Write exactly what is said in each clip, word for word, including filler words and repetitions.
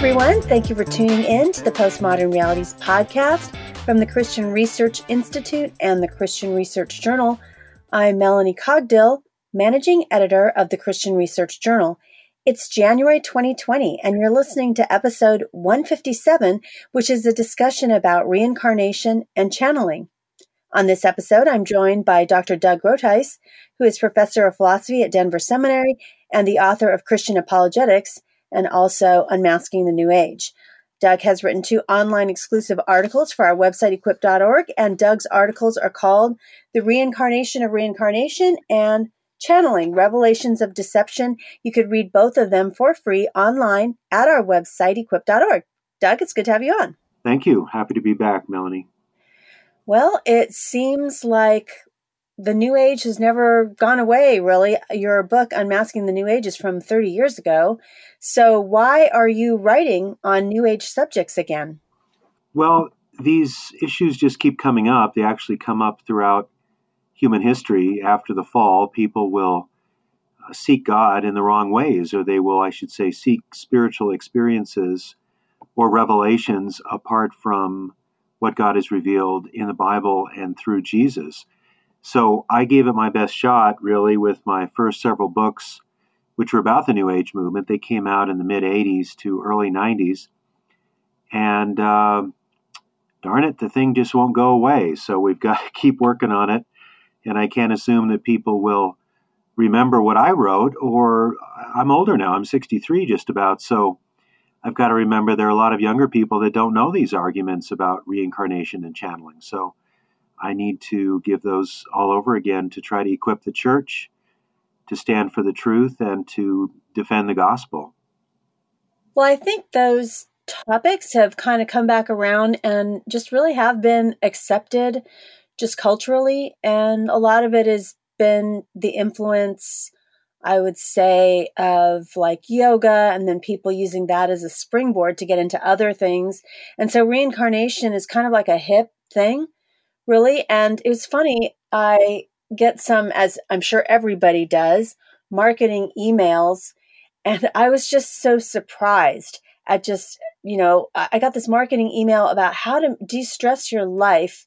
everyone. Thank you for tuning in to the Postmodern Realities podcast from the Christian Research Institute and the Christian Research Journal. I'm Melanie Cogdill, managing editor of the Christian Research Journal. It's January twenty twenty, and you're listening to episode one fifty-seven, which is a discussion about reincarnation and channeling. On this episode, I'm joined by Doctor Doug Groothuis, who is professor of philosophy at Denver Seminary and the author of Christian Apologetics and also Unmasking the New Age. Doug has written two online exclusive articles for our website, equip dot org, and Doug's articles are called The Reincarnation of Reincarnation and Channeling, Revelations of Deception. You could read both of them for free online at our website, equip dot org. Doug, it's good to have you on. Thank you. Happy to be back, Melanie. Well, it seems like the New Age has never gone away, really. Your book, Unmasking the New Age, is from thirty years ago. So why are you writing on New Age subjects again? Well, these issues just keep coming up. They actually come up throughout human history. After the fall, people will uh, seek God in the wrong ways, or they will, I should say, seek spiritual experiences or revelations apart from what God has revealed in the Bible and through Jesus. So I gave it my best shot, really, with my first several books, which were about the New Age movement. They came out in the mid-eighties to early nineties. And uh, darn it, the thing just won't go away. So we've got to keep working on it. And I can't assume that people will remember what I wrote, or I'm older now. I'm sixty-three just about. So I've got to remember there are a lot of younger people that don't know these arguments about reincarnation and channeling. So I need to give those all over again to try to equip the church to stand for the truth and to defend the gospel. Well, I think those topics have kind of come back around and just really have been accepted just culturally. And a lot of it has been the influence, I would say, of like yoga, and then people using that as a springboard to get into other things. And so reincarnation is kind of like a hip thing, really. And it was funny, I get some, as I'm sure everybody does, marketing emails. And I was just so surprised at just, you know, I got this marketing email about how to de-stress your life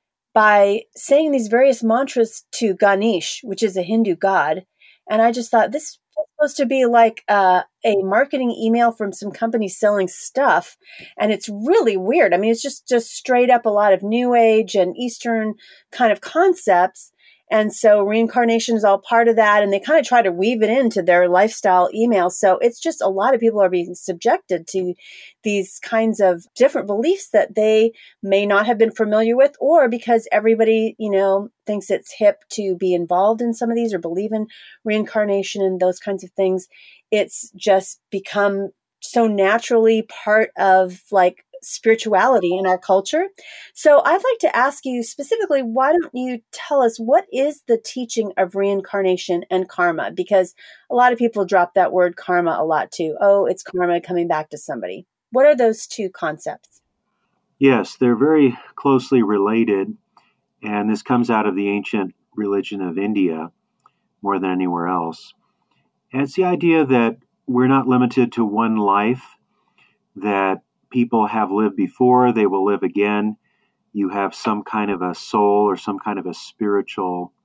by saying these various mantras to Ganesh, which is a Hindu god. And I just thought, this is supposed to be like uh, a marketing email from some company selling stuff. And it's really weird. I mean, it's just, just straight up a lot of New Age and Eastern kind of concepts. And so reincarnation is all part of that. And they kind of try to weave it into their lifestyle emails. So it's just a lot of people are being subjected to these kinds of different beliefs that they may not have been familiar with, or because everybody, you know, thinks it's hip to be involved in some of these or believe in reincarnation and those kinds of things. It's just become so naturally part of like spirituality in our culture. So I'd like to ask you specifically, why don't you tell us what is the teaching of reincarnation and karma? Because a lot of people drop that word karma a lot too. Oh, it's karma coming back to somebody. What are those two concepts? Yes, they're very closely related. And this comes out of the ancient religion of India more than anywhere else. And it's the idea that we're not limited to one life, that people have lived before, they will live again. You have some kind of a soul or some kind of a spiritual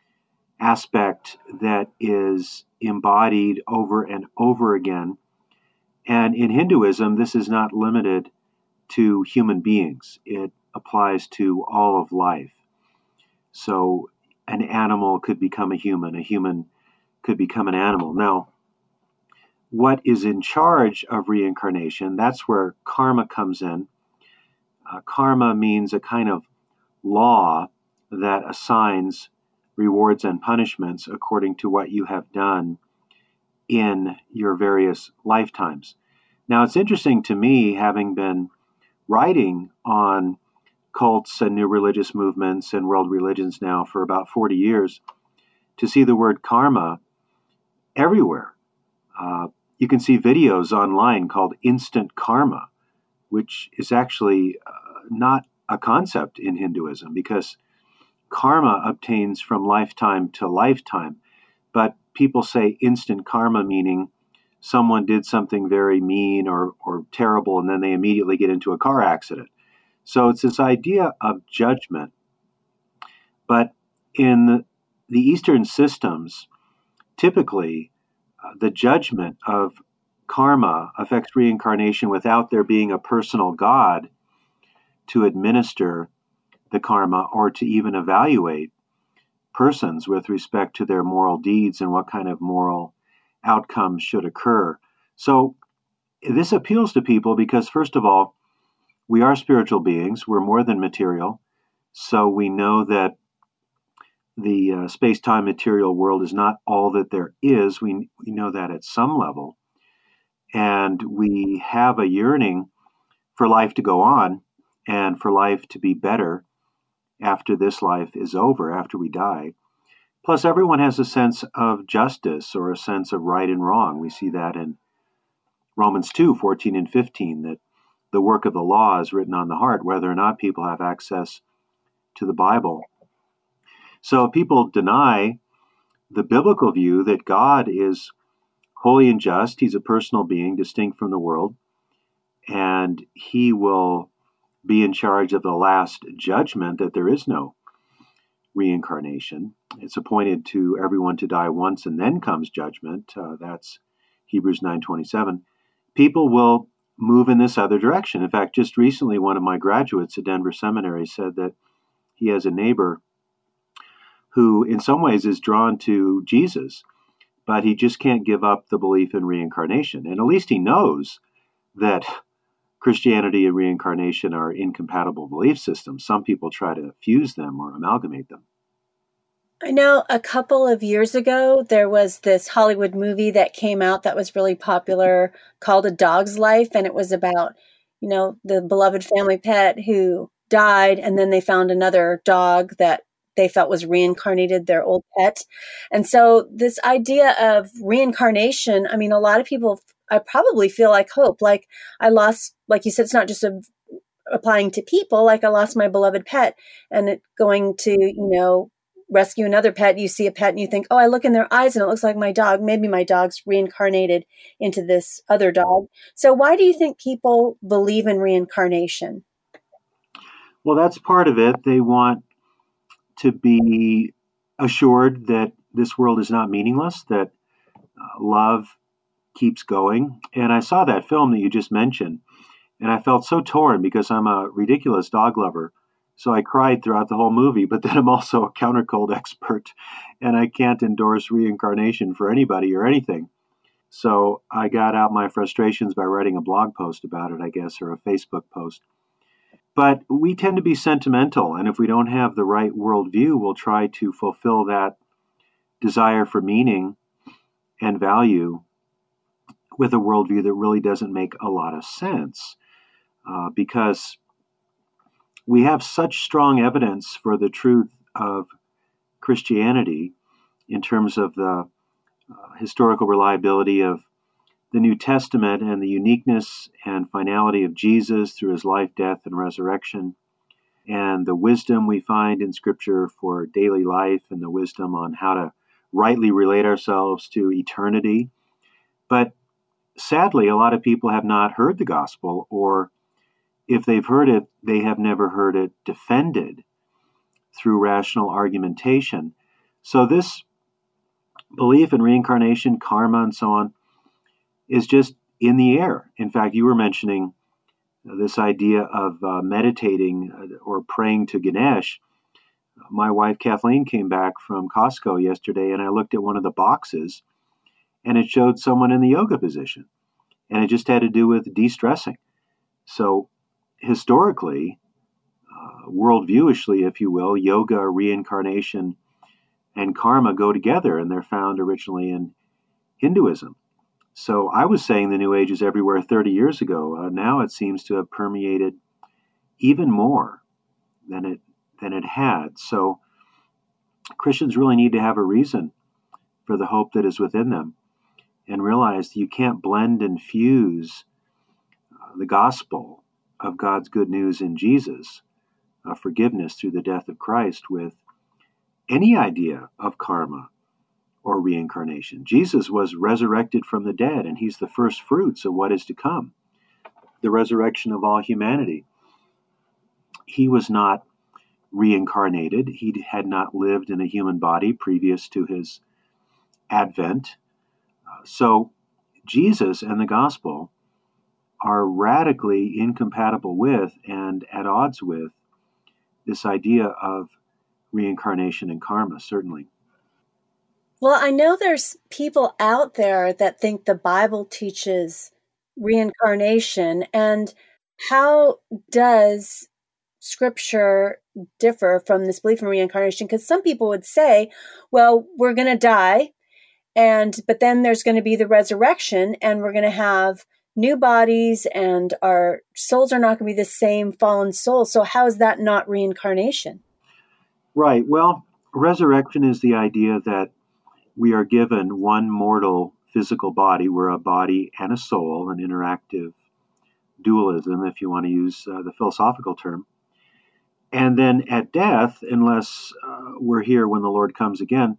aspect that is embodied over and over again. And in Hinduism, this is not limited to human beings. It applies to all of life. So an animal could become a human, a human could become an animal. Now, what is in charge of reincarnation, that's where karma comes in. Uh, karma means a kind of law that assigns rewards and punishments according to what you have done in your various lifetimes. Now, it's interesting to me, having been writing on cults and new religious movements and world religions now for about forty years, to see the word karma everywhere. Uh, you can see videos online called instant karma, which is actually uh, not a concept in Hinduism, because karma obtains from lifetime to lifetime. But people say instant karma, meaning someone did something very mean or, or terrible, and then they immediately get into a car accident. So it's this idea of judgment. But in the, the Eastern systems, typically uh, the judgment of karma affects reincarnation without there being a personal God to administer the karma or to even evaluate persons with respect to their moral deeds and what kind of moral outcomes should occur. So this appeals to people because, first of all, we are spiritual beings. We're more than material. So we know that the uh, space-time material world is not all that there is. We, we know that at some level. And we have a yearning for life to go on and for life to be better after this life is over, after we die. Plus, everyone has a sense of justice or a sense of right and wrong. We see that in Romans two, fourteen and fifteen, that the work of the law is written on the heart, whether or not people have access to the Bible. So if people deny the biblical view that God is holy and just, he's a personal being distinct from the world, and he will be in charge of the last judgment, that there is no reincarnation. It's appointed to everyone to die once, and then comes judgment. Uh, that's Hebrews nine twenty-seven. People will move in this other direction. In fact, just recently, one of my graduates at Denver Seminary said that he has a neighbor who in some ways is drawn to Jesus, but he just can't give up the belief in reincarnation. And at least he knows that Christianity and reincarnation are incompatible belief systems. Some people try to fuse them or amalgamate them. I know a couple of years ago, there was this Hollywood movie that came out that was really popular called A Dog's Life. And it was about, you know, the beloved family pet who died. And then they found another dog that they felt was reincarnated, their old pet. And so this idea of reincarnation, I mean, a lot of people, I probably feel like hope, like I lost, like you said, it's not just a, applying to people, like I lost my beloved pet and it going to, you know, rescue another pet. You see a pet and you think, oh, I look in their eyes and it looks like my dog. Maybe my dog's reincarnated into this other dog. So why do you think people believe in reincarnation? Well, that's part of it. They want to be assured that this world is not meaningless, that uh, love keeps going. And I saw that film that you just mentioned, and I felt so torn because I'm a ridiculous dog lover. So I cried throughout the whole movie, but then I'm also a counter cold expert, and I can't endorse reincarnation for anybody or anything. So I got out my frustrations by writing a blog post about it, I guess, or a Facebook post. But we tend to be sentimental, and if we don't have the right worldview, we'll try to fulfill that desire for meaning and value with a worldview that really doesn't make a lot of sense, uh, because we have such strong evidence for the truth of Christianity in terms of the uh, historical reliability of the New Testament and the uniqueness and finality of Jesus through his life, death, and resurrection, and the wisdom we find in Scripture for daily life and the wisdom on how to rightly relate ourselves to eternity. But sadly, a lot of people have not heard the gospel, or if they've heard it, they have never heard it defended through rational argumentation. So this belief in reincarnation, karma, and so on is just in the air. In fact, you were mentioning this idea of uh, meditating uh, or praying to Ganesh. My wife, Kathleen, came back from Costco yesterday, and I looked at one of the boxes, and it showed someone in the yoga position. And it just had to do with de-stressing. So historically, uh, worldviewishly, if you will, yoga, reincarnation, and karma go together, and they're found originally in Hinduism. So I was saying the New Age is everywhere thirty years ago. Uh, now it seems to have permeated even more than it than it had. So Christians really need to have a reason for the hope that is within them, and realize that you can't blend and fuse uh, the gospel of God's good news in Jesus, of forgiveness through the death of Christ, with any idea of karma or reincarnation. Jesus was resurrected from the dead, and he's the first fruits of what is to come, the resurrection of all humanity. He was not reincarnated. He had not lived in a human body previous to his advent. Uh, so Jesus and the gospel are radically incompatible with and at odds with this idea of reincarnation and karma, certainly. Well, I know there's people out there that think the Bible teaches reincarnation. And how does Scripture differ from this belief in reincarnation? Because some people would say, well, we're going to die, and but then there's going to be the resurrection, and we're going to have new bodies, and our souls are not going to be the same fallen souls. So how is that not reincarnation? Right. Well, resurrection is the idea that we are given one mortal physical body. We're a body and a soul, an interactive dualism, if you want to use uh, the philosophical term. And then at death, unless uh, we're here when the Lord comes again,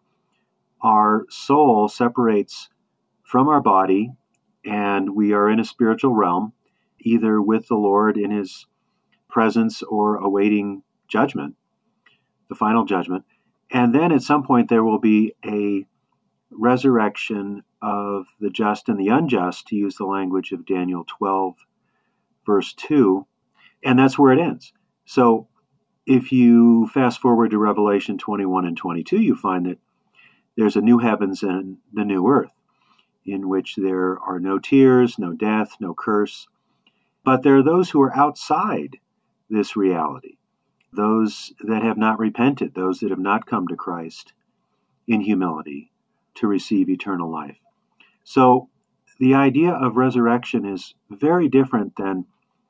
our soul separates from our body, and we are in a spiritual realm, either with the Lord in his presence or awaiting judgment, the final judgment. And then at some point there will be a resurrection of the just and the unjust, to use the language of Daniel twelve, verse two, and that's where it ends. So if you fast forward to Revelation twenty-one and twenty-two, you find that there's a new heavens and the new earth, in which there are no tears, no death, no curse. But there are those who are outside this reality, those that have not repented, those that have not come to Christ in humility to receive eternal life. So the idea of resurrection is very different than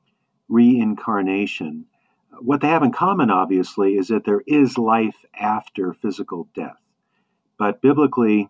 reincarnation. What they have in common, obviously, is that there is life after physical death. But biblically,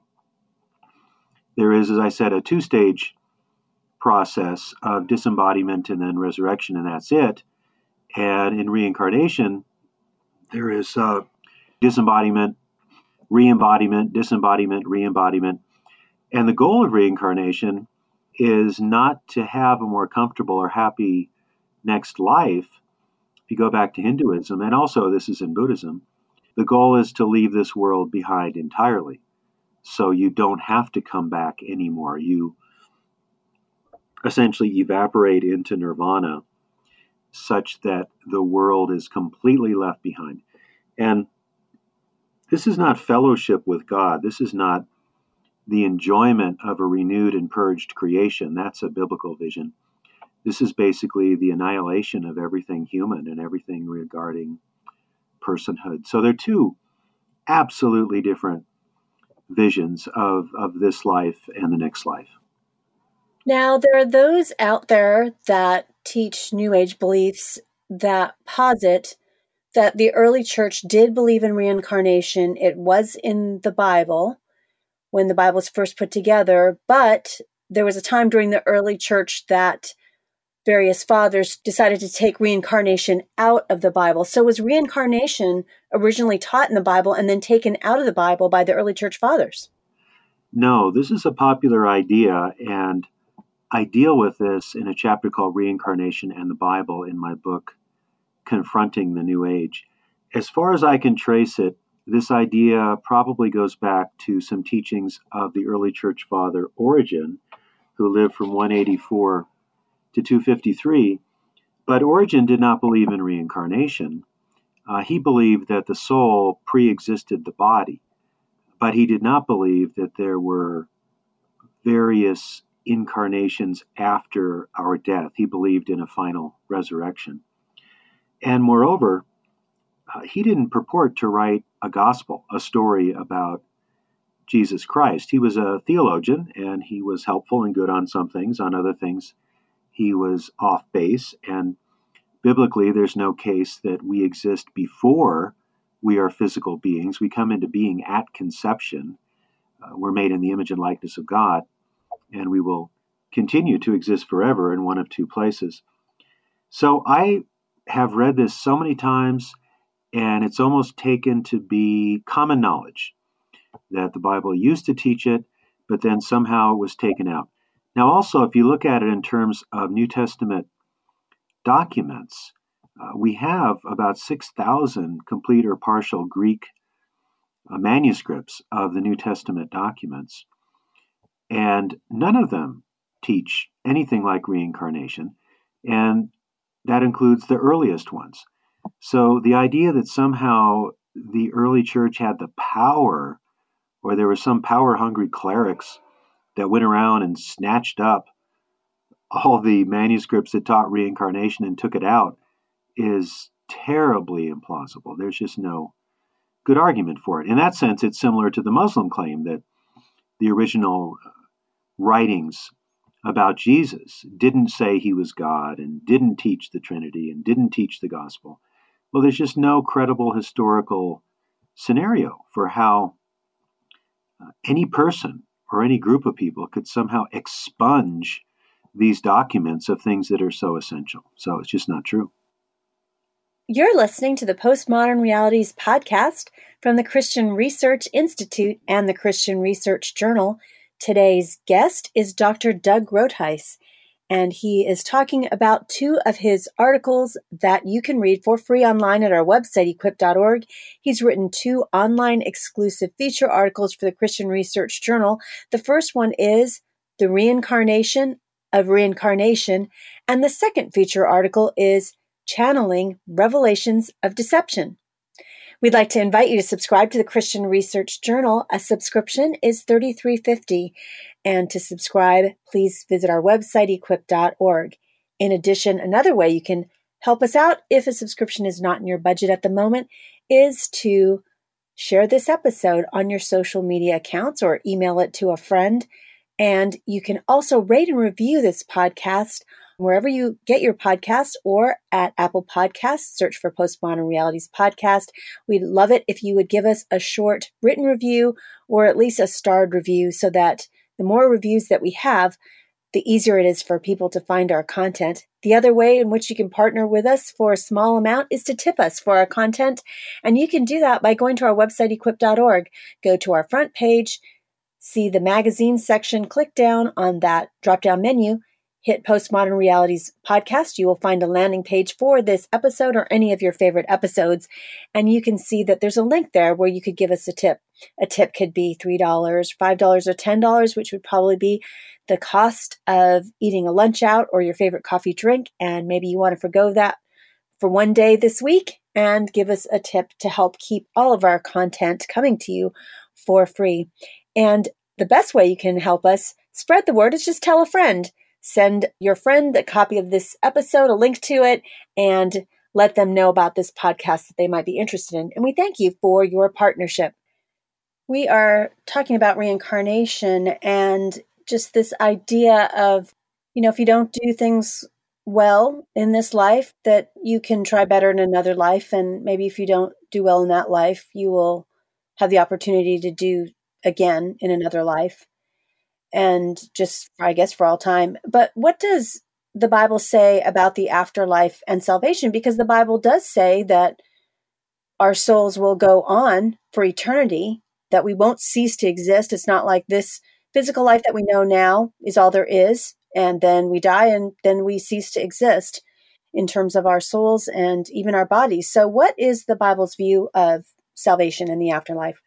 there is, as I said, a two-stage process of disembodiment and then resurrection, and that's it. And in reincarnation, there is uh, disembodiment, re-embodiment, disembodiment, re-embodiment. And the goal of reincarnation is not to have a more comfortable or happy next life. If you go back to Hinduism, and also this is in Buddhism, the goal is to leave this world behind entirely. So you don't have to come back anymore. You essentially evaporate into nirvana such that the world is completely left behind. And this is not fellowship with God. This is not the enjoyment of a renewed and purged creation. That's a biblical vision. This is basically the annihilation of everything human and everything regarding personhood. So they're two absolutely different visions of, of this life and the next life. Now, there are those out there that teach New Age beliefs that posit that the early church did believe in reincarnation. It was in the Bible when the Bible was first put together, but there was a time during the early church that various fathers decided to take reincarnation out of the Bible. So was reincarnation originally taught in the Bible and then taken out of the Bible by the early church fathers? No, this is a popular idea, and I deal with this in a chapter called Reincarnation and the Bible in my book, Confronting the New Age. As far as I can trace it, this idea probably goes back to some teachings of the early church father Origen, who lived from one eighty-four to two fifty-three. But Origen did not believe in reincarnation. Uh, he believed that the soul pre-existed the body, but he did not believe that there were various incarnations after our death. He believed in a final resurrection. And moreover, uh, he didn't purport to write a gospel, a story about Jesus Christ. He was a theologian, and he was helpful and good on some things. On other things, he was off base. And biblically, there's no case that we exist before we are physical beings. We come into being at conception. Uh, we're made in the image and likeness of God, and we will continue to exist forever in one of two places. So I have read this so many times, and it's almost taken to be common knowledge that the Bible used to teach it, but then somehow it was taken out. Now, also, if you look at it in terms of New Testament documents, uh, we have about six thousand complete or partial Greek uh, manuscripts of the New Testament documents, and none of them teach anything like reincarnation, and that includes the earliest ones. So the idea that somehow the early church had the power, or there were some power-hungry clerics that went around and snatched up all the manuscripts that taught reincarnation and took it out, is terribly implausible. There's just no good argument for it. In that sense, it's similar to the Muslim claim that the original writings about Jesus didn't say he was God and didn't teach the Trinity and didn't teach the gospel. Well, there's just no credible historical scenario for how uh, any person or any group of people could somehow expunge these documents of things that are so essential. So it's just not true. You're listening to the Postmodern Realities podcast from the Christian Research Institute and the Christian Research Journal. Today's guest is Doctor Doug Groothuis, and he is talking about two of his articles that you can read for free online at our website, equip dot org. He's written two online exclusive feature articles for the Christian Research Journal. The first one is The Reincarnation of Reincarnation, and the second feature article is Channeling Revelations of Deception. We'd like to invite you to subscribe to the Christian Research Journal. A subscription is thirty-three fifty, and to subscribe, please visit our website, equip dot org. In addition, another way you can help us out if a subscription is not in your budget at the moment is to share this episode on your social media accounts or email it to a friend. And you can also rate and review this podcast wherever you get your podcasts, or at Apple Podcasts. Search for Postmodern Realities Podcast. We'd love it if you would give us a short written review or at least a starred review, so that the more reviews that we have, the easier it is for people to find our content. The other way in which you can partner with us for a small amount is to tip us for our content. And you can do that by going to our website, equip dot org. Go to our front page, see the magazine section, click down on that drop-down menu, hit Postmodern Realities Podcast. You will find a landing page for this episode or any of your favorite episodes. And you can see that there's a link there where you could give us a tip. A tip could be three dollars, five dollars, or ten dollars, which would probably be the cost of eating a lunch out or your favorite coffee drink. And maybe you want to forgo that for one day this week and give us a tip to help keep all of our content coming to you for free. And the best way you can help us spread the word is just tell a friend. Send your friend a copy of this episode, a link to it, and let them know about this podcast that they might be interested in. And we thank you for your partnership. We are talking about reincarnation and just this idea of, you know, if you don't do things well in this life, that you can try better in another life. And maybe if you don't do well in that life, you will have the opportunity to do again in another life. And just, I guess, for all time. But what does the Bible say about the afterlife and salvation? Because the Bible does say that our souls will go on for eternity, that we won't cease to exist. It's not like this physical life that we know now is all there is, and then we die, and then we cease to exist in terms of our souls and even our bodies. So what is the Bible's view of salvation and the afterlife?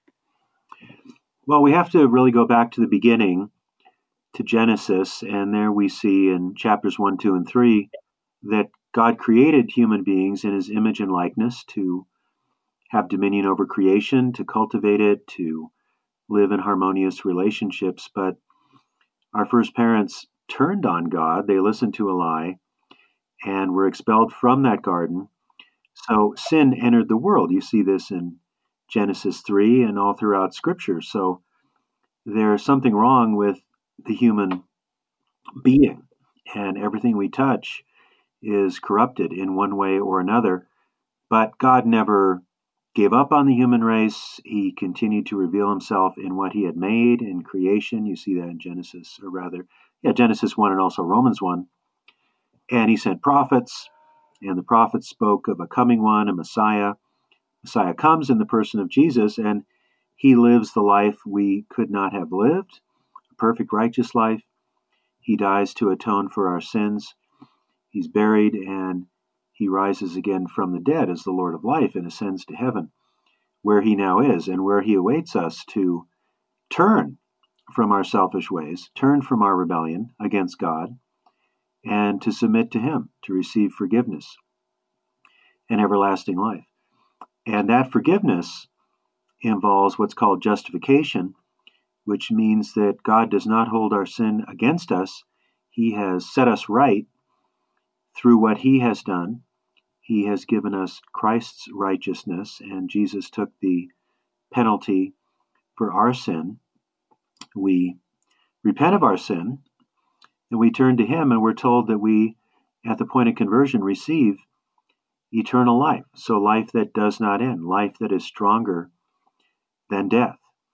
Well, we have to really go back to the beginning, to Genesis, and there we see in chapters one, two, and three that God created human beings in his image and likeness to have dominion over creation, to cultivate it, to live in harmonious relationships. But our first parents turned on God. They listened to a lie and were expelled from that garden. So sin entered the world. You see this in Genesis three and all throughout Scripture. So there's something wrong with the human being, and everything we touch is corrupted in one way or another. But God never gave up on the human race. He continued to reveal himself in what he had made in creation. You see that in Genesis, or rather, yeah, Genesis one and also Romans one. And he sent prophets, and the prophets spoke of a coming one, a Messiah. Messiah comes in the person of Jesus, and He lives the life we could not have lived, a perfect righteous life. He dies to atone for our sins. He's buried, and he rises again from the dead as the Lord of life and ascends to heaven, where he now is and where he awaits us to turn from our selfish ways, turn from our rebellion against God, and to submit to him, to receive forgiveness and everlasting life. And that forgiveness involves what's called justification, which means that God does not hold our sin against us. He has set us right through what he has done. He has given us Christ's righteousness, and Jesus took the penalty for our sin. We repent of our sin, and we turn to him, and we're told that we, at the point of conversion, receive eternal life. So life that does not end, life that is stronger than death.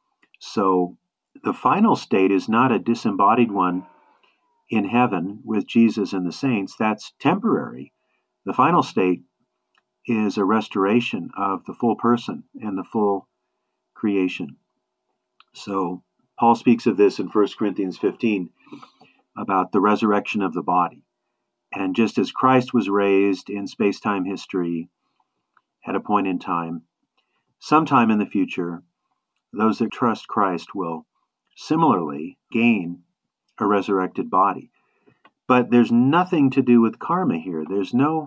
So the final state is not a disembodied one in heaven with Jesus and the saints. That's temporary. The final state is a restoration of the full person and the full creation. So Paul speaks of this in First Corinthians fifteen about the resurrection of the body. And just as Christ was raised in space-time history at a point in time, sometime in the future, those that trust Christ will similarly gain a resurrected body. But there's nothing to do with karma here. There's no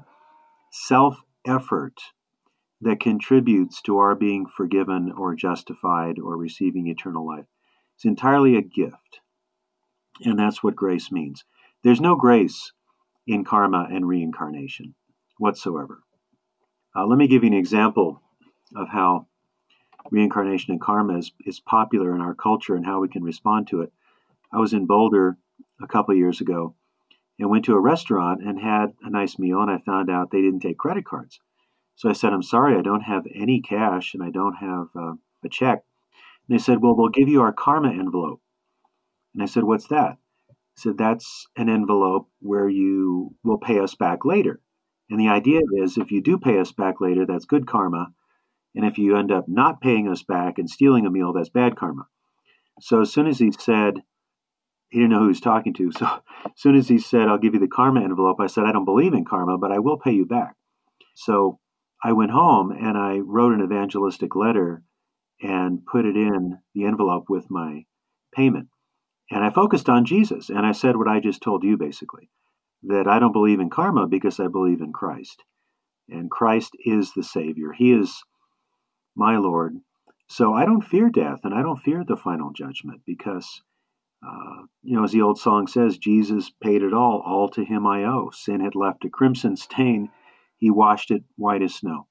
self-effort that contributes to our being forgiven or justified or receiving eternal life. It's entirely a gift. And that's what grace means. There's no grace in karma and reincarnation whatsoever. Uh, let me give you an example of how reincarnation and karma is, is popular in our culture and how we can respond to it. I was in Boulder a couple of years ago and went to a restaurant and had a nice meal, and I found out they didn't take credit cards. So I said, I'm sorry, I don't have any cash and I don't have uh, a check. And they said, well, we'll give you our karma envelope. And I said, what's that? I said, that's an envelope where you will pay us back later. And the idea is if you do pay us back later, that's good karma. And if you end up not paying us back and stealing a meal, that's bad karma. So as soon as he said, he didn't know who he was talking to. So as soon as he said, I'll give you the karma envelope, I said, I don't believe in karma, but I will pay you back. So I went home and I wrote an evangelistic letter and put it in the envelope with my payment. And I focused on Jesus. And I said what I just told you, basically, that I don't believe in karma because I believe in Christ. And Christ is the Savior. He is my Lord. So I don't fear death and I don't fear the final judgment because, uh, you know, as the old song says, Jesus paid it all. All to him I owe. Sin had left a crimson stain. He washed it white as snow.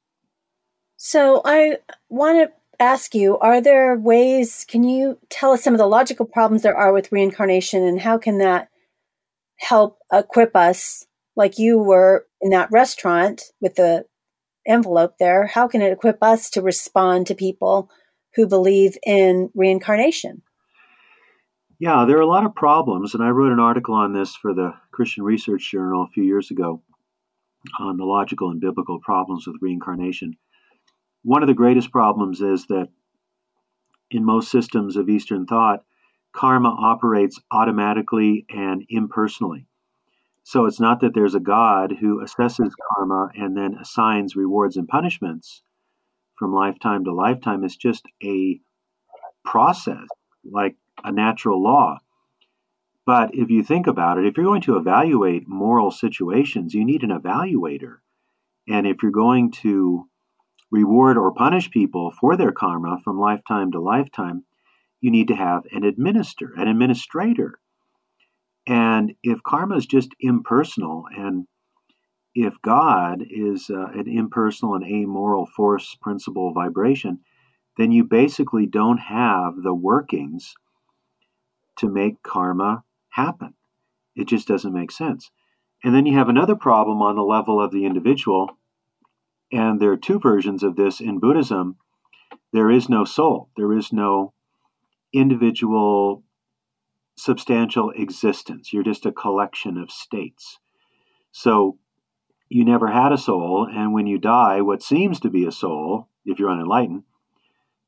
So I want to ask you, are there ways, can you tell us some of the logical problems there are with reincarnation and how can that help equip us, like you were in that restaurant with the envelope there, how can it equip us to respond to people who believe in reincarnation? Yeah, there are a lot of problems, and I wrote an article on this for the Christian Research Journal a few years ago on the logical and biblical problems with reincarnation. One of the greatest problems is that in most systems of Eastern thought, karma operates automatically and impersonally. So it's not that there's a God who assesses karma and then assigns rewards and punishments from lifetime to lifetime. It's just a process, like a natural law. But if you think about it, if you're going to evaluate moral situations, you need an evaluator. And if you're going to reward or punish people for their karma from lifetime to lifetime, you need to have an administrator, an administrator. And if karma is just impersonal, and if God is uh, an impersonal and amoral force, principle, vibration, then you basically don't have the workings to make karma happen. It just doesn't make sense. And then you have another problem on the level of the individual, and there are two versions of this in Buddhism. There is no soul. There is no individual substantial existence. You're just a collection of states. So you never had a soul, and when you die, what seems to be a soul, if you're unenlightened, just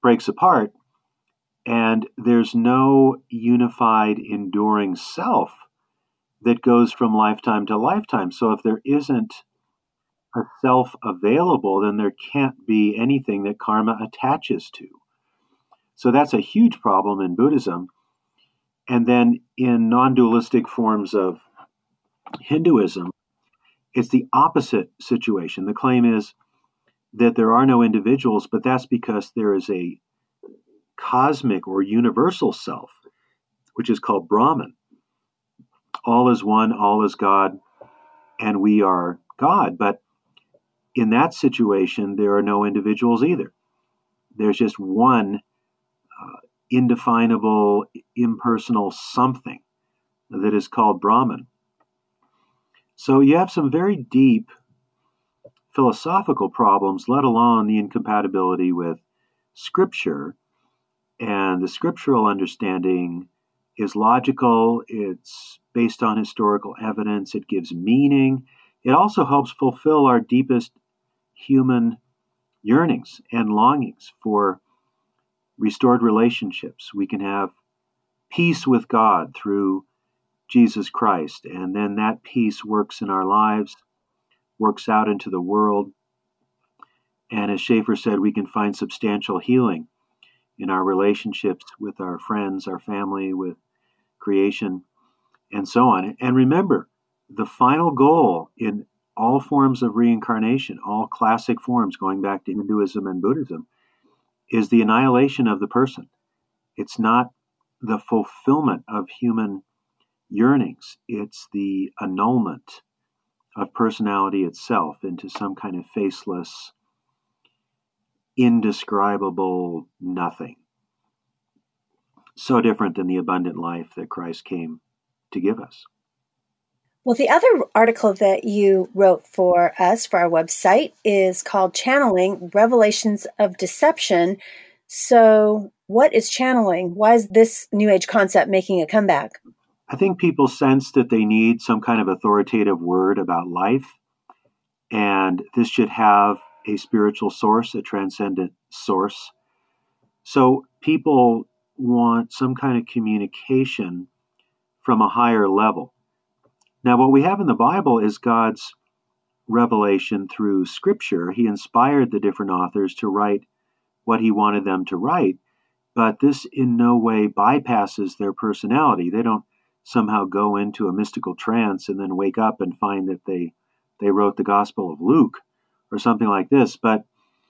breaks apart, and there's no unified, enduring self that goes from lifetime to lifetime. So if there isn't a self available, then there can't be anything that karma attaches to. So that's a huge problem in Buddhism. And then in non-dualistic forms of Hinduism, it's the opposite situation. The claim is that there are no individuals, but that's because there is a cosmic or universal self, which is called Brahman. All is one, all is God, and we are God. But in that situation, there are no individuals either. There's just one uh, indefinable, impersonal something that is called Brahman. So you have some very deep philosophical problems, let alone the incompatibility with Scripture. And the scriptural understanding is logical. It's based on historical evidence. It gives meaning. It also helps fulfill our deepest human yearnings and longings for restored relationships. We can have peace with God through Jesus Christ, and then that peace works in our lives, works out into the world. And as Schaeffer said, we can find substantial healing in our relationships with our friends, our family, with creation, and so on. And remember, the final goal in all forms of reincarnation, all classic forms going back to Hinduism and Buddhism, is the annihilation of the person. It's not the fulfillment of human yearnings. It's the annulment of personality itself into some kind of faceless, indescribable nothing. So different than the abundant life that Christ came to give us. Well, the other article that you wrote for us for our website is called Channeling, Revelations of Deception. So what is channeling? Why is this New Age concept making a comeback? I think people sense that they need some kind of authoritative word about life, and this should have a spiritual source, a transcendent source. So people want some kind of communication from a higher level. Now, what we have in the Bible is God's revelation through Scripture. He inspired the different authors to write what he wanted them to write, but this in no way bypasses their personality. They don't somehow go into a mystical trance and then wake up and find that they, they wrote the Gospel of Luke or something like this. But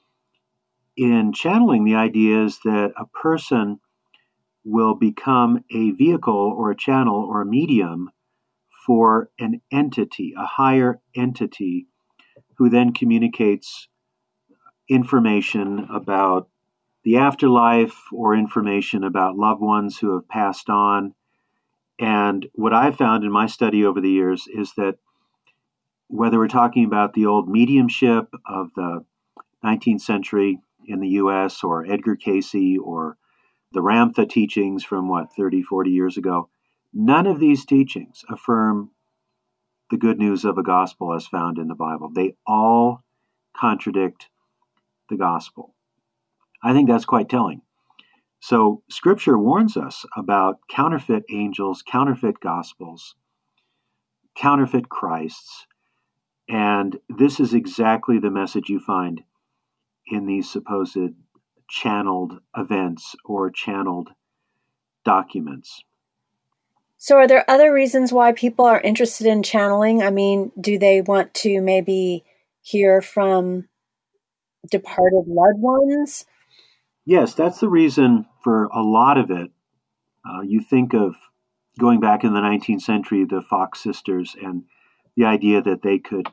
in channeling, the idea is that a person will become a vehicle or a channel or a medium for an entity, a higher entity, who then communicates information about the afterlife or information about loved ones who have passed on. And what I've found in my study over the years is that whether we're talking about the old mediumship of the nineteenth century in the U S or Edgar Cayce or the Ramtha teachings from, what, thirty, forty years ago, none of these teachings affirm the good news of a gospel as found in the Bible. They all contradict the gospel. I think that's quite telling. So Scripture warns us about counterfeit angels, counterfeit gospels, counterfeit Christs, and this is exactly the message you find in these supposed channeled events or channeled documents. So are there other reasons why people are interested in channeling? I mean, do they want to maybe hear from departed loved ones? Yes, that's the reason for a lot of it. Uh, you think of going back in the nineteenth century, the Fox sisters, and the idea that they could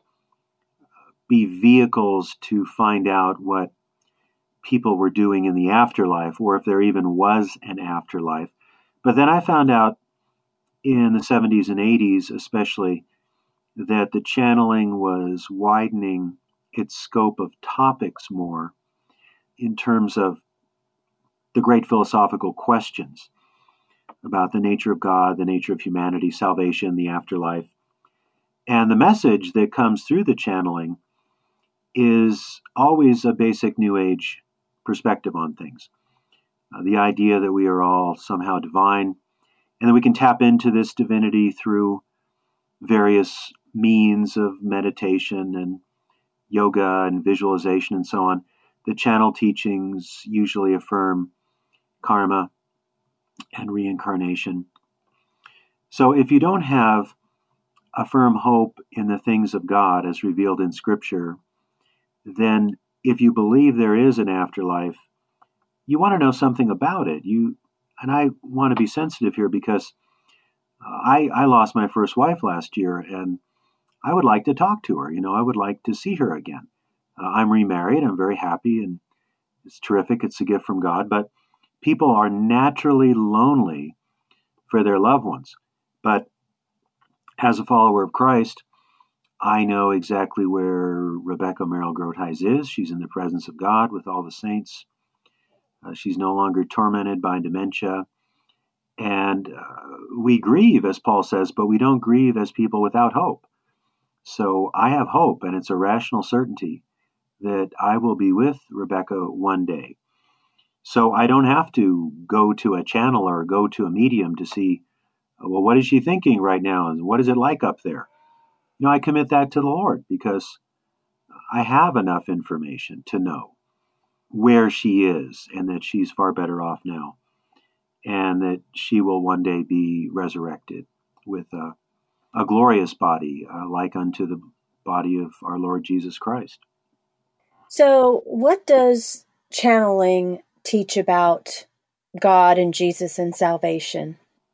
be vehicles to find out what people were doing in the afterlife, or if there even was an afterlife. But then I found out in the seventies and eighties especially that the channeling was widening its scope of topics more in terms of the great philosophical questions about the nature of God, the nature of humanity, salvation, the afterlife. And the message that comes through the channeling is always a basic New Age perspective on things. uh, the idea that we are all somehow divine, and that we can tap into this divinity through various means of meditation and yoga and visualization and so on. The channel teachings usually affirm karma and reincarnation. So if you don't have a firm hope in the things of God as revealed in Scripture, then if you believe there is an afterlife, you want to know something about it. You and I want to be sensitive here because uh, I, I lost my first wife last year, and I would like to talk to her. You know, I would like to see her again. Uh, I'm remarried. I'm very happy, and it's terrific. It's a gift from God. But people are naturally lonely for their loved ones. But as a follower of Christ, I know exactly where Rebecca Merrill Grotheis is. She's in the presence of God with all the saints. Uh, she's no longer tormented by dementia. And uh, we grieve, as Paul says, but we don't grieve as people without hope. So I have hope, and it's a rational certainty that I will be with Rebecca one day. So I don't have to go to a channel or go to a medium to see, well, what is she thinking right now? And what is it like up there? You know, I commit that to the Lord because I have enough information to know where she is and that she's far better off now and that she will one day be resurrected with a, a glorious body uh, like unto the body of our Lord Jesus Christ. So what does channeling teach about God and Jesus and salvation?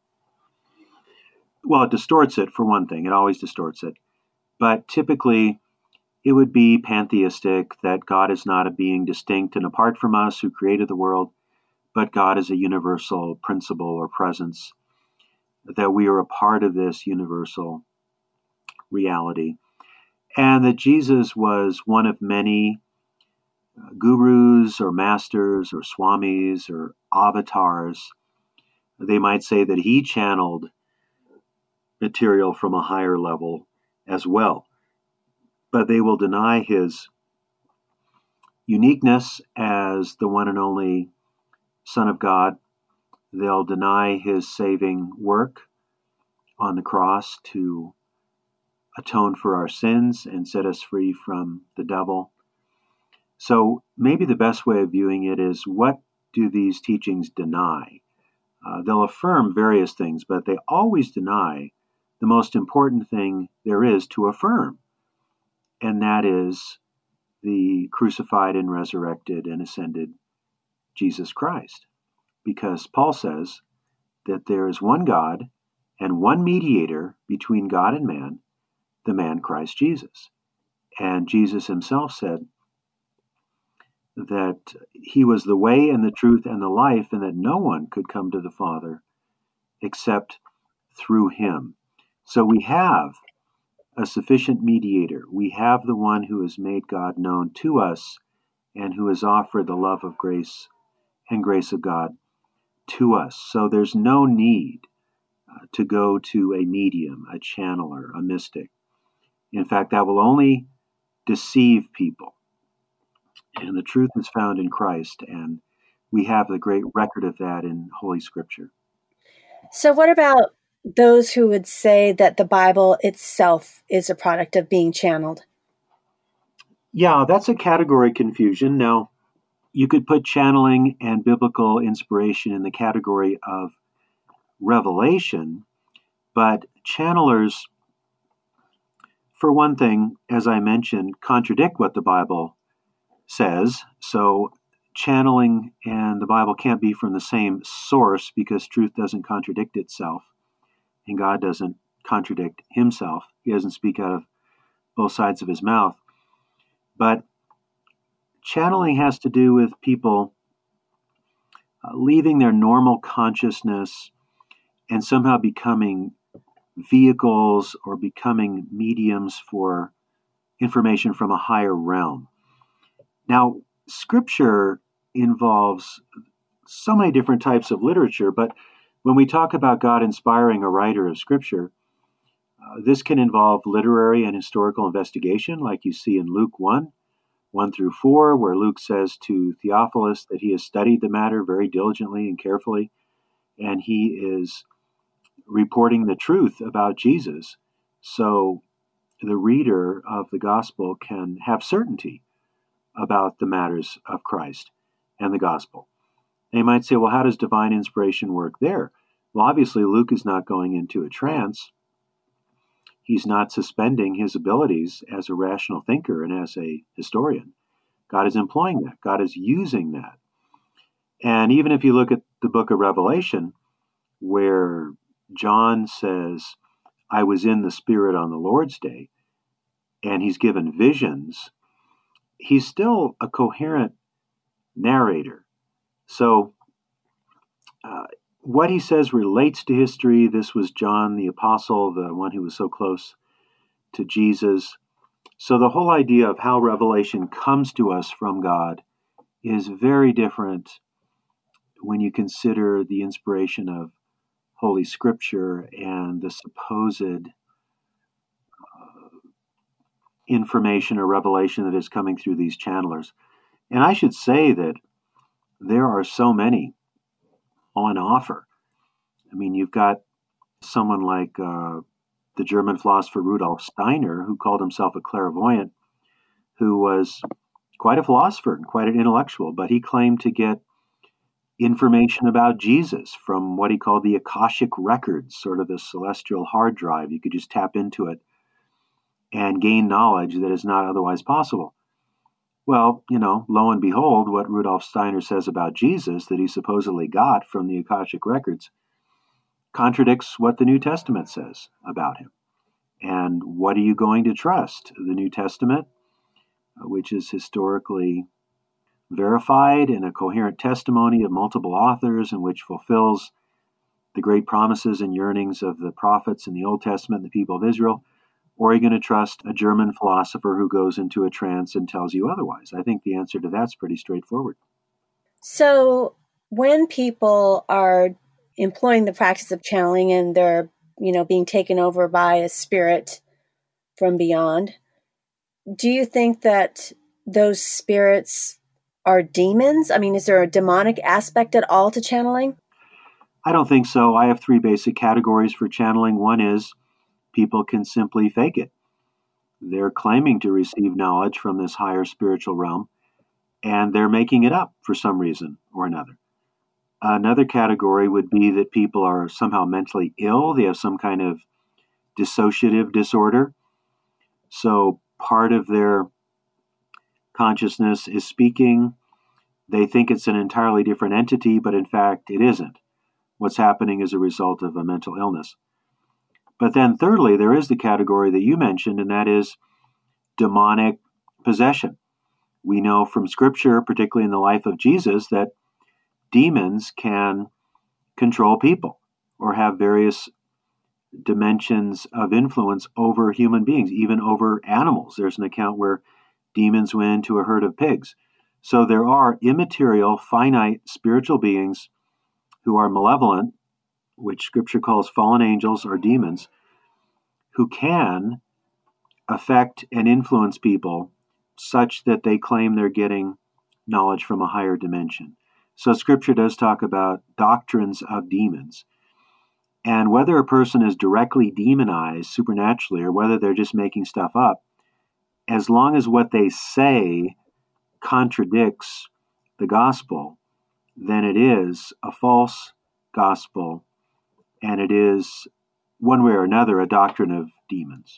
Well, it distorts it, for one thing. It always distorts it. But typically, it would be pantheistic, that God is not a being distinct and apart from us who created the world, but God is a universal principle or presence, that we are a part of this universal reality, and that Jesus was one of many uh, gurus or masters or swamis or avatars. They might say that he channeled material from a higher level as well, but they will deny his uniqueness as the one and only Son of God. They'll deny his saving work on the cross to atone for our sins and set us free from the devil. So maybe the best way of viewing it is, what do these teachings deny? Uh, they'll affirm various things, but they always deny the most important thing there is to affirm, and that is the crucified and resurrected and ascended Jesus Christ. Because Paul says that there is one God and one mediator between God and man, the man Christ Jesus. And Jesus himself said that he was the way and the truth and the life, and that no one could come to the Father except through him. So we have a sufficient mediator. We have the one who has made God known to us and who has offered the love of grace and grace of God to us. So there's no need uh, to go to a medium, a channeler, a mystic. In fact, that will only deceive people. And the truth is found in Christ, and we have the great record of that in Holy Scripture. So what about those who would say that the Bible itself is a product of being channeled? Yeah, that's a category confusion. Now, you could put channeling and biblical inspiration in the category of revelation, but channelers, for one thing, as I mentioned, contradict what the Bible says. So channeling and the Bible can't be from the same source, because truth doesn't contradict itself, and God doesn't contradict himself. He doesn't speak out of both sides of his mouth. But channeling has to do with people uh, leaving their normal consciousness and somehow becoming vehicles or becoming mediums for information from a higher realm. Now, Scripture involves so many different types of literature, but when we talk about God inspiring a writer of Scripture, uh, this can involve literary and historical investigation, like you see in Luke one, one through four, where Luke says to Theophilus that he has studied the matter very diligently and carefully, and he is reporting the truth about Jesus. So the reader of the gospel can have certainty about the matters of Christ and the gospel. They might say, well, how does divine inspiration work there? Well, obviously, Luke is not going into a trance. He's not suspending his abilities as a rational thinker and as a historian. God is employing that. God is using that. And even if you look at the book of Revelation, where John says, I was in the Spirit on the Lord's day, and he's given visions, he's still a coherent narrator. So uh, what he says relates to history. This was John the Apostle, the one who was so close to Jesus. So the whole idea of how revelation comes to us from God is very different when you consider the inspiration of Holy Scripture and the supposed uh, information or revelation that is coming through these channelers. And I should say that there are so many on offer. I mean, you've got someone like uh, the German philosopher Rudolf Steiner, who called himself a clairvoyant, who was quite a philosopher and quite an intellectual, but he claimed to get information about Jesus from what he called the Akashic records, sort of the celestial hard drive. You could just tap into it and gain knowledge that is not otherwise possible. Well, you know, lo and behold, what Rudolf Steiner says about Jesus that he supposedly got from the Akashic records contradicts what the New Testament says about him. And what are you going to trust? The New Testament, which is historically verified in a coherent testimony of multiple authors and which fulfills the great promises and yearnings of the prophets in the Old Testament and the people of Israel? Or are you going to trust a German philosopher who goes into a trance and tells you otherwise? I think the answer to that's pretty straightforward. So when people are employing the practice of channeling and they're, you know, being taken over by a spirit from beyond, do you think that those spirits are demons? I mean, is there a demonic aspect at all to channeling? I don't think so. I have three basic categories for channeling. One is people can simply fake it. They're claiming to receive knowledge from this higher spiritual realm, and they're making it up for some reason or another. Another category would be that people are somehow mentally ill. They have some kind of dissociative disorder. So part of their consciousness is speaking. They think it's an entirely different entity, but in fact, it isn't. What's happening is a result of a mental illness. But then thirdly, there is the category that you mentioned, and that is demonic possession. We know from Scripture, particularly in the life of Jesus, that demons can control people or have various dimensions of influence over human beings, even over animals. There's an account where demons went into a herd of pigs. So there are immaterial, finite spiritual beings who are malevolent, which Scripture calls fallen angels or demons, who can affect and influence people such that they claim they're getting knowledge from a higher dimension. So Scripture does talk about doctrines of demons. And whether a person is directly demonized supernaturally or whether they're just making stuff up, as long as what they say contradicts the gospel, then it is a false gospel, and it is, one way or another, a doctrine of demons.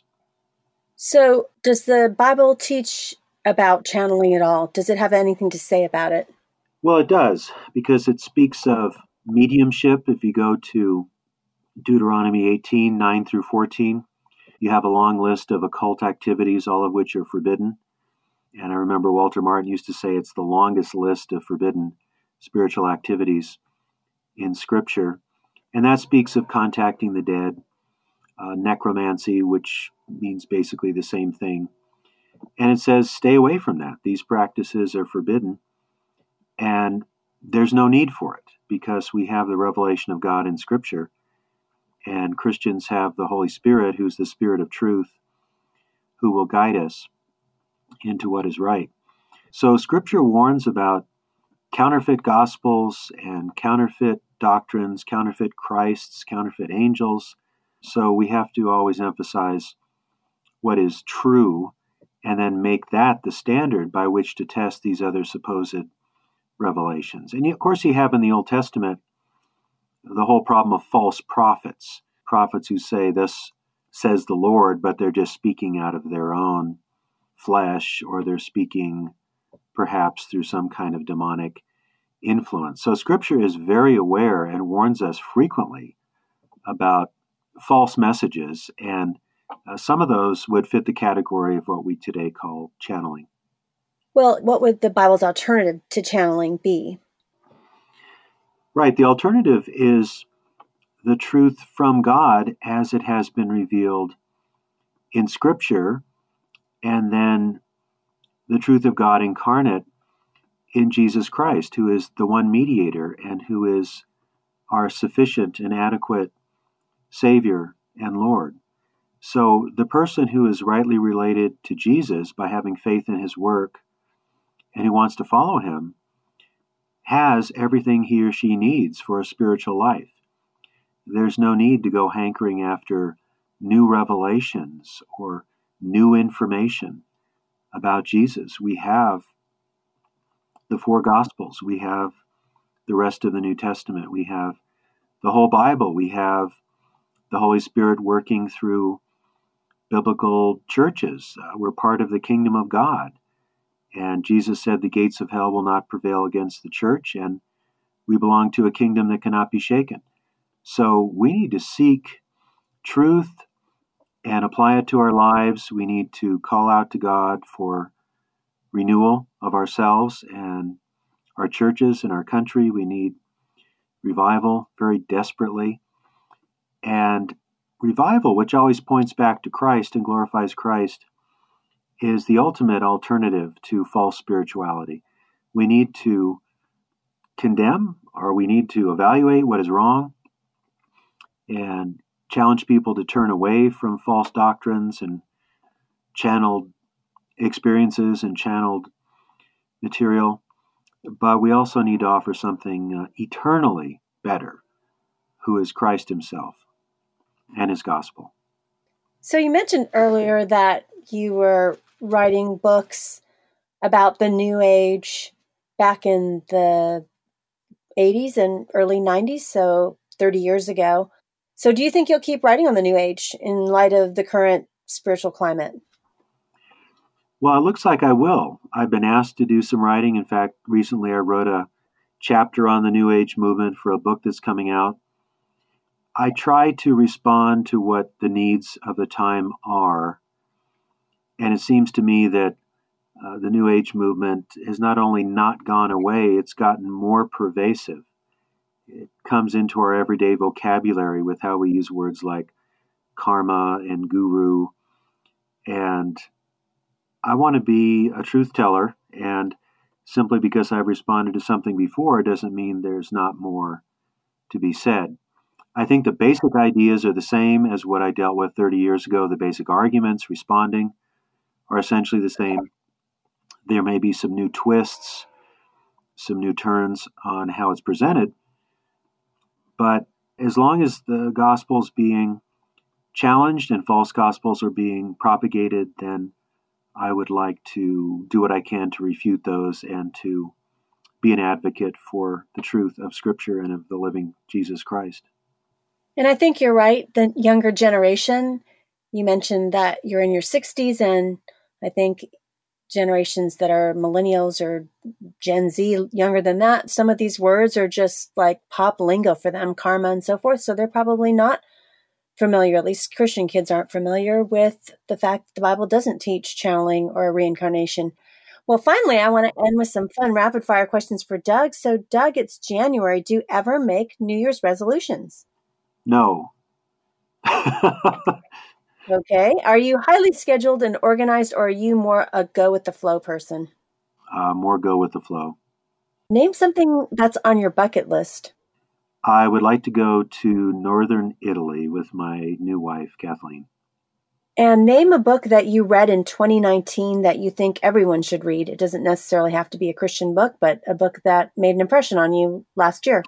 So does the Bible teach about channeling at all? Does it have anything to say about it? Well, it does, because it speaks of mediumship. If you go to Deuteronomy eighteen, nine through fourteen, you have a long list of occult activities, all of which are forbidden. And I remember Walter Martin used to say it's the longest list of forbidden spiritual activities in Scripture. And that speaks of contacting the dead, uh, necromancy, which means basically the same thing. And it says, stay away from that. These practices are forbidden. And there's no need for it because we have the revelation of God in Scripture. And Christians have the Holy Spirit, who's the Spirit of truth, who will guide us into what is right. So Scripture warns about counterfeit gospels and counterfeit doctrines, counterfeit Christs, counterfeit angels. So we have to always emphasize what is true and then make that the standard by which to test these other supposed revelations. And of course, you have in the Old Testament the whole problem of false prophets, prophets who say, "Thus says the Lord," but they're just speaking out of their own flesh, or they're speaking perhaps through some kind of demonic influence. So Scripture is very aware and warns us frequently about false messages, and uh, some of those would fit the category of what we today call channeling. Well, what would the Bible's alternative to channeling be? Right. The alternative is the truth from God as it has been revealed in Scripture, and then the truth of God incarnate in Jesus Christ, who is the one mediator and who is our sufficient and adequate Savior and Lord. So the person who is rightly related to Jesus by having faith in his work and who wants to follow him has everything he or she needs for a spiritual life. There's no need to go hankering after new revelations or new information about Jesus. We have the four Gospels. We have the rest of the New Testament. We have the whole Bible. We have the Holy Spirit working through biblical churches. Uh, we're part of the kingdom of God. And Jesus said the gates of hell will not prevail against the church, and we belong to a kingdom that cannot be shaken. So we need to seek truth and apply it to our lives. We need to call out to God for renewal of ourselves and our churches and our country. We need revival very desperately. And revival, which always points back to Christ and glorifies Christ, is the ultimate alternative to false spirituality. We need to condemn, or we need to evaluate what is wrong and challenge people to turn away from false doctrines and channeled experiences and channeled material. But we also need to offer something uh, eternally better, who is Christ himself and his gospel. So you mentioned earlier that you were writing books about the New Age back in the eighties and early nineties, so thirty years ago. So do you think you'll keep writing on the New Age in light of the current spiritual climate? Well, it looks like I will. I've been asked to do some writing. In fact, recently I wrote a chapter on the New Age movement for a book that's coming out. I try to respond to what the needs of the time are. And it seems to me that uh, the New Age movement has not only not gone away, it's gotten more pervasive. It comes into our everyday vocabulary with how we use words like karma and guru. And I want to be a truth teller, and simply because I've responded to something before doesn't mean there's not more to be said. I think the basic ideas are the same as what I dealt with thirty years ago. The basic arguments, responding, are essentially the same. There may be some new twists, some new turns on how it's presented, but as long as the gospel's being challenged and false gospels are being propagated, then I would like to do what I can to refute those and to be an advocate for the truth of Scripture and of the living Jesus Christ. And I think you're right. The younger generation, you mentioned that you're in your sixties, and I think generations that are millennials or Gen Z, younger than that, some of these words are just like pop lingo for them, karma and so forth. So they're probably not familiar, at least Christian kids aren't familiar with the fact that the Bible doesn't teach channeling or reincarnation. Well, finally, I want to end with some fun rapid fire questions for Doug. So Doug, it's January. Do you ever make New Year's resolutions? No. Okay. Are you highly scheduled and organized, or are you more a go with the flow person? Uh, more go with the flow. Name something that's on your bucket list. I would like to go to northern Italy with my new wife, Kathleen. And name a book that you read in twenty nineteen that you think everyone should read. It doesn't necessarily have to be a Christian book, but a book that made an impression on you last year.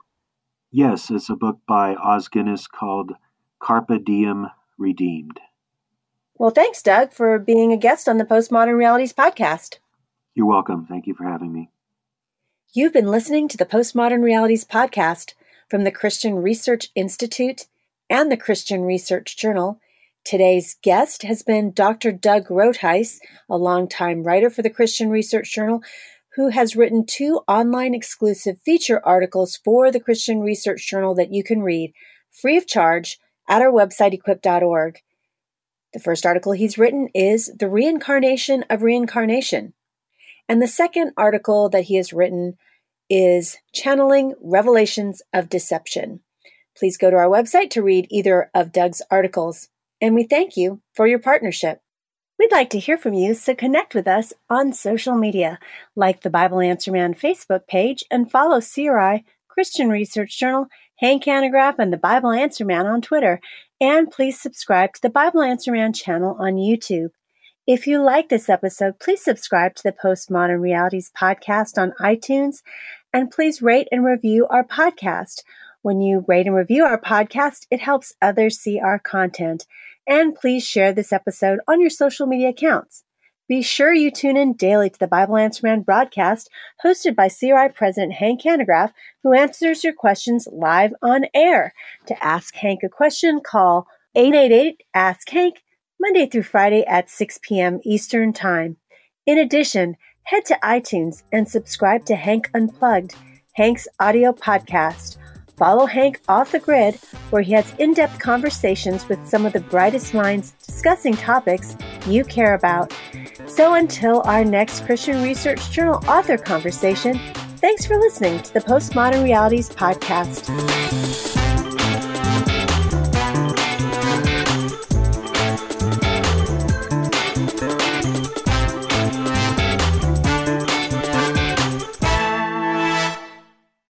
Yes, it's a book by Os Guinness called Carpe Diem Redeemed. Well, thanks, Doug, for being a guest on the Postmodern Realities podcast. You're welcome. Thank you for having me. You've been listening to the Postmodern Realities podcast from the Christian Research Institute and the Christian Research Journal. Today's guest has been Doctor Doug Rotheis, a longtime writer for the Christian Research Journal, who has written two online exclusive feature articles for the Christian Research Journal that you can read free of charge at our website, equip dot org. The first article he's written is The Reincarnation of Reincarnation. And the second article that he has written is Channeling Revelations of Deception. Please go to our website to read either of Doug's articles. And we thank you for your partnership. We'd like to hear from you, so connect with us on social media, like the Bible Answer Man Facebook page, and follow C R I, Christian Research Journal, Hank Hanegraaff, and the Bible Answer Man on Twitter. And please subscribe to the Bible Answer Man channel on YouTube. If you like this episode, please subscribe to the Postmodern Realities podcast on iTunes, and please rate and review our podcast. When you rate and review our podcast, it helps others see our content. And please share this episode on your social media accounts. Be sure you tune in daily to the Bible Answer Man broadcast hosted by C R I President Hank Hanegraaff, who answers your questions live on air. To ask Hank a question, call eight eight eight, ask Hank, Monday through Friday at six p.m. Eastern Time. In addition, head to iTunes and subscribe to Hank Unplugged, Hank's audio podcast. Follow Hank Off the Grid, where he has in-depth conversations with some of the brightest minds discussing topics you care about. So until our next Christian Research Journal author conversation, thanks for listening to the Postmodern Realities podcast.